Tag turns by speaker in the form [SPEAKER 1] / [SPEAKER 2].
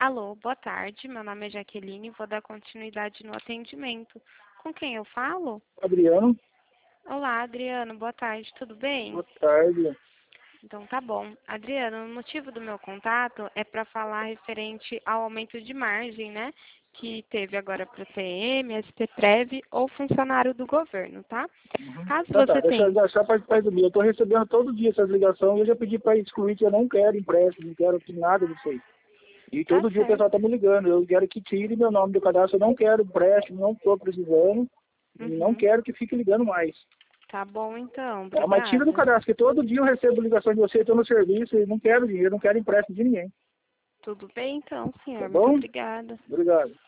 [SPEAKER 1] Alô, boa tarde. Meu nome é Jaqueline e vou dar continuidade no atendimento. Com quem eu falo?
[SPEAKER 2] Adriano,
[SPEAKER 1] Olá, Adriano. Boa tarde. Tudo bem?
[SPEAKER 2] boa tarde.
[SPEAKER 1] Então tá bom. Adriano, o motivo do meu contato é para falar referente ao aumento de margem, né? Que teve agora para o TM, STPREV ou funcionário do governo, tá? Caso
[SPEAKER 2] Tá,
[SPEAKER 1] você tenha.
[SPEAKER 2] deixa para resumir. Eu estou recebendo todo dia essas ligações e eu já pedi para excluir que eu não quero empréstimo, não quero nada disso aí. E
[SPEAKER 1] Tá
[SPEAKER 2] todo dia o pessoal
[SPEAKER 1] certo.
[SPEAKER 2] está me ligando. Eu quero que tire meu nome do cadastro, eu não quero empréstimo, não estou precisando e não
[SPEAKER 1] Uhum.
[SPEAKER 2] quero que fique ligando mais.
[SPEAKER 1] Tá bom, então.
[SPEAKER 2] Tá, mas tira do
[SPEAKER 1] Obrigada.
[SPEAKER 2] cadastro, que todo dia eu recebo ligação de você, estou no serviço e não quero dinheiro, não quero empréstimo de ninguém.
[SPEAKER 1] Tudo bem, então,
[SPEAKER 2] Tá
[SPEAKER 1] senhor. Muito
[SPEAKER 2] bom?
[SPEAKER 1] obrigada.
[SPEAKER 2] Obrigado.